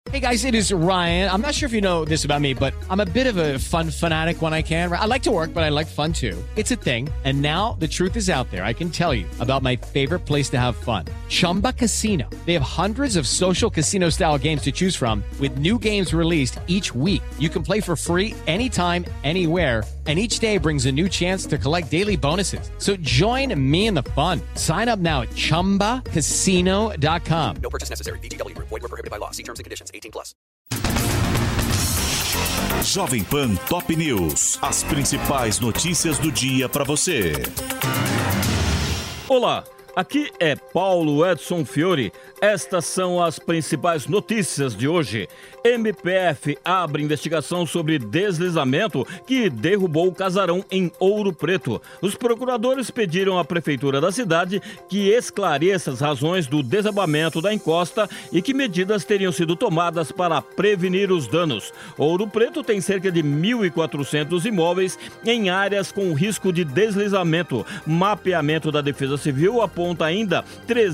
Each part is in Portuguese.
Hey guys, it is Ryan. I'm not sure if you know this about me, but I'm a bit of a fun fanatic when I can. I like to work, but I like fun too. It's a thing. And now the truth is out there. I can tell you about my favorite place to have fun. Chumba Casino. They have hundreds of social casino style games to choose from with new games released each week. You can play for free anytime, anywhere. And each day brings a new chance to collect daily bonuses. So join me in the fun. Sign up now at ChumbaCasino.com. No purchase necessary. VGW. Void where prohibited by law. See terms and conditions. 18+. Jovem Pan Top News. As principais notícias do dia para você. Olá, aqui é Paulo Edson Fiore. Estas são as principais notícias de hoje. MPF abre investigação sobre deslizamento que derrubou o casarão em Ouro Preto. Os procuradores pediram à prefeitura da cidade que esclareça as razões do desabamento da encosta e que medidas teriam sido tomadas para prevenir os danos. Ouro Preto tem cerca de 1.400 imóveis em áreas com risco de deslizamento. Mapeamento da Defesa Civil aponta ainda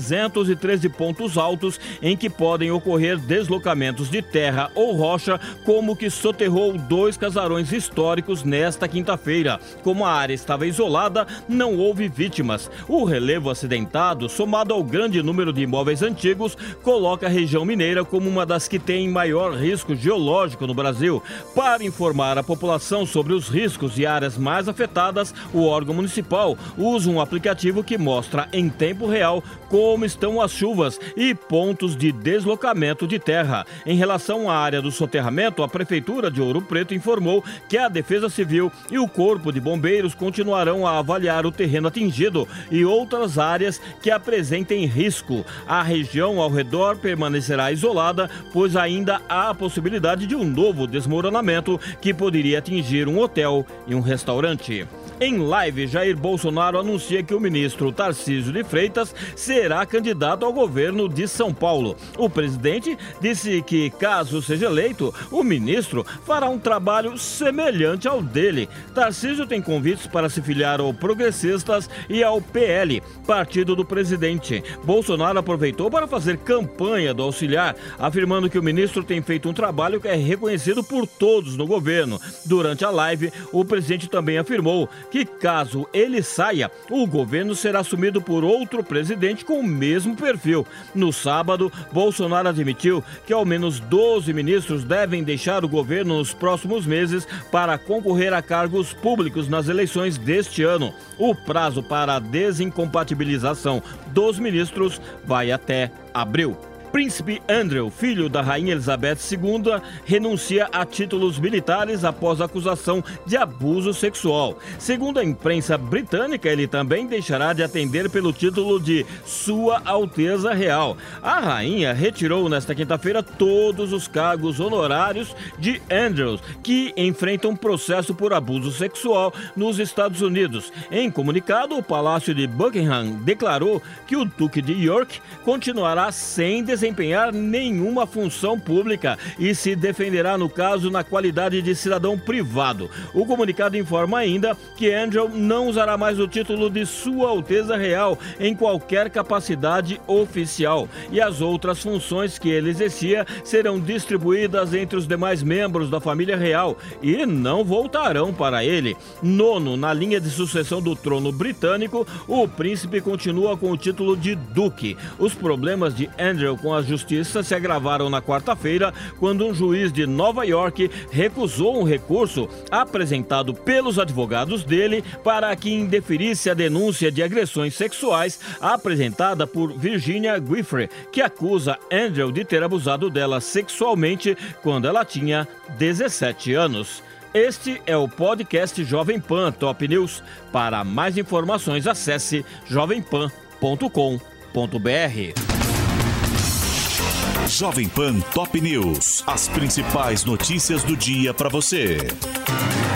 313 pontos altos em que podem ocorrer deslocamentos de terra ou rocha, como que soterrou 2 casarões históricos nesta quinta-feira. Como a área estava isolada, não houve vítimas. O relevo acidentado, somado ao grande número de imóveis antigos, coloca a região mineira como uma das que tem maior risco geológico no Brasil. Para informar a população sobre os riscos e áreas mais afetadas, o órgão municipal usa um aplicativo que mostra em tempo real como estão as chuvas e pontos de deslocamento de terra. Em relação à área do soterramento, a Prefeitura de Ouro Preto informou que a Defesa Civil e o Corpo de Bombeiros continuarão a avaliar o terreno atingido e outras áreas que apresentem risco. A região ao redor permanecerá isolada, pois ainda há a possibilidade de um novo desmoronamento que poderia atingir um hotel e um restaurante. Em live, Jair Bolsonaro anuncia que o ministro Tarcísio de Freitas será candidato ao governo de São Paulo. O presidente disse que, caso seja eleito, o ministro fará um trabalho semelhante ao dele. Tarcísio tem convites para se filiar ao Progressistas e ao PL, partido do presidente. Bolsonaro aproveitou para fazer campanha do auxiliar, afirmando que o ministro tem feito um trabalho que é reconhecido por todos no governo. Durante a live, o presidente também afirmou que, caso ele saia, o governo será assumido por outro presidente com o mesmo perfil. No sábado, Bolsonaro admitiu que ao menos 12 ministros devem deixar o governo nos próximos meses para concorrer a cargos públicos nas eleições deste ano. O prazo para a desincompatibilização dos ministros vai até abril. Príncipe Andrew, filho da Rainha Elizabeth II, renuncia a títulos militares após acusação de abuso sexual. Segundo a imprensa britânica, ele também deixará de atender pelo título de Sua Alteza Real. A rainha retirou nesta quinta-feira todos os cargos honorários de Andrew, que enfrenta um processo por abuso sexual nos Estados Unidos. Em comunicado, o Palácio de Buckingham declarou que o Duque de York continuará sem desempenhar nenhuma função pública e se defenderá no caso na qualidade de cidadão privado. O comunicado informa ainda que Andrew não usará mais o título de Sua Alteza Real em qualquer capacidade oficial e as outras funções que ele exercia serão distribuídas entre os demais membros da família real e não voltarão para ele. Nono na linha de sucessão do trono britânico, o príncipe continua com o título de Duque. Os problemas de Andrew com a justiça se agravaram na quarta-feira, quando um juiz de Nova York recusou um recurso apresentado pelos advogados dele para que indeferisse a denúncia de agressões sexuais apresentada por Virginia Giuffre, que acusa Andrew de ter abusado dela sexualmente quando ela tinha 17 anos. Este é o podcast Jovem Pan Top News. Para mais informações, acesse jovempan.com.br. Jovem Pan Top News. As principais notícias do dia para você.